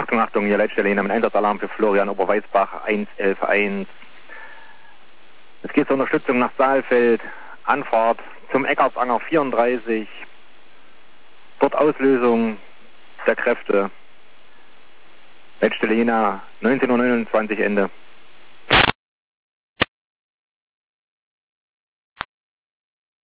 Achtung, Achtung, hier Leitstelle Jena mit Einsatzalarm für Florian Oberweisbach 111.1. Es geht zur Unterstützung nach Saalfeld, Anfahrt zum Eckartsanger 34, dort Auslösung der Kräfte. Leitstelle Jena 19:29 Uhr Ende.